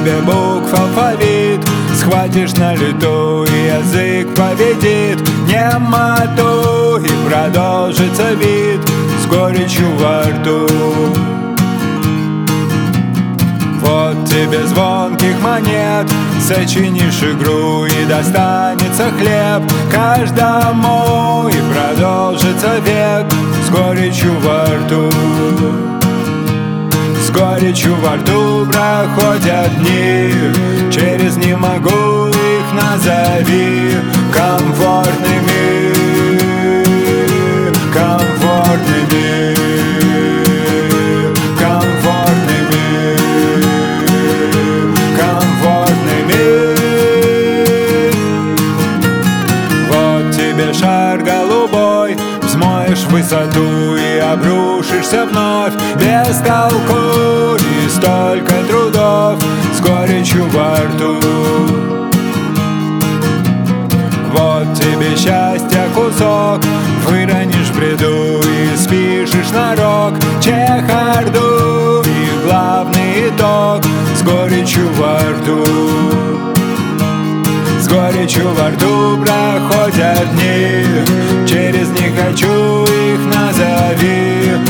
тебе букв алфавит, схватишь на лету и язык поведет немоту, и продолжится вид с горечью во рту. Вот тебе звонких монет, сочинишь игру и достанется хлеб каждому, и продолжится век с горечью во рту. С горечью во рту проходят дни, через «не могу» их назови комфортными, комфортными, комфортными, комфортными. Вот тебе шар голубой, взмоешь в высоту и обрушишься вновь без толку, и столько трудов с горечью во рту. Вот тебе счастья кусок, выронишь в бреду и спишешь на рог чехарду, и главный итог с горечью во рту. С горечью во рту проходят дни, через «не хочу» их назови